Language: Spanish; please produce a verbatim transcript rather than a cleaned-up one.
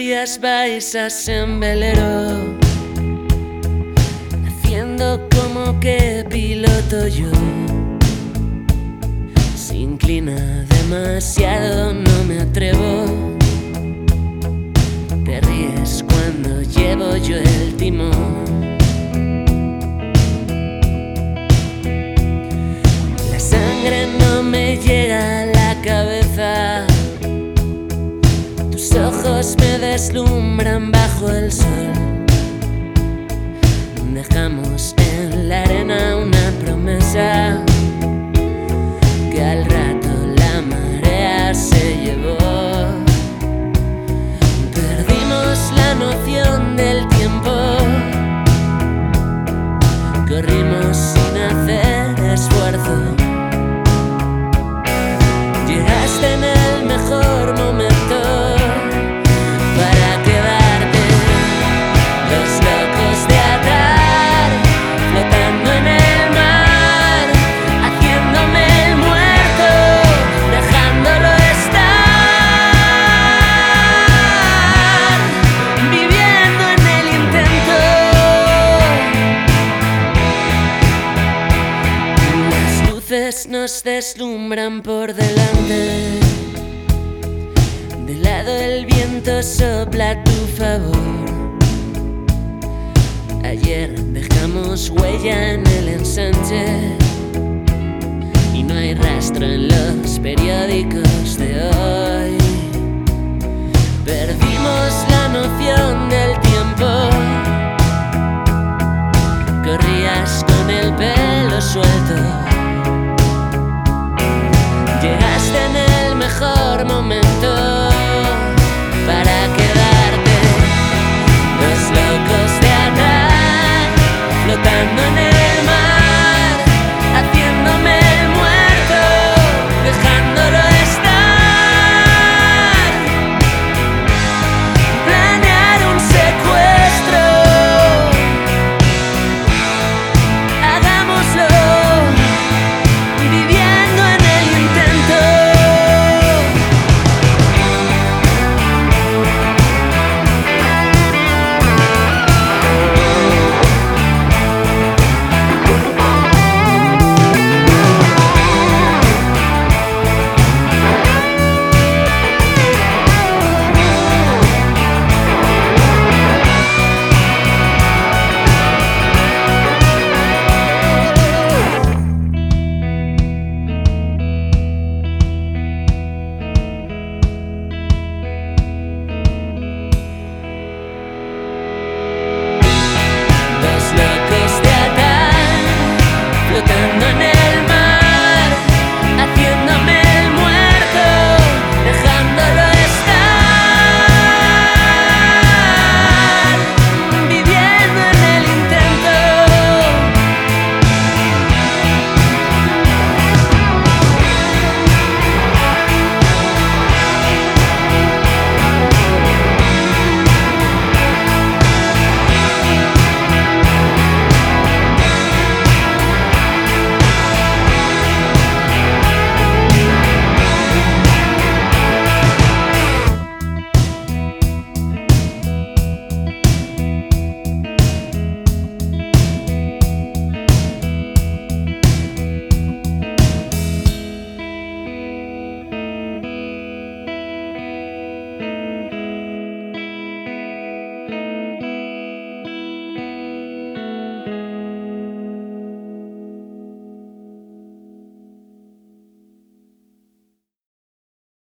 días vais en velero, haciendo como que piloto yo. Se inclina demasiado, no me atrevo. Te ríes cuando llevo yo el timón. La sangre no me llega a la cabeza. Tus ojos me deslumbran bajo el sol. Dejamos en la arena una promesa que al rato la marea se llevó. Perdimos la noción del tiempo. Corrimos sin hacer esfuerzo. Llegaste en el mejor momento. Nos deslumbran por delante. De lado el viento sopla a tu favor. Ayer dejamos huella en el ensanche y no hay rastro en los periódicos de hoy. Perdimos la noción del tiempo. Corrías con el pelo suelto. Llegaste en el mejor momento.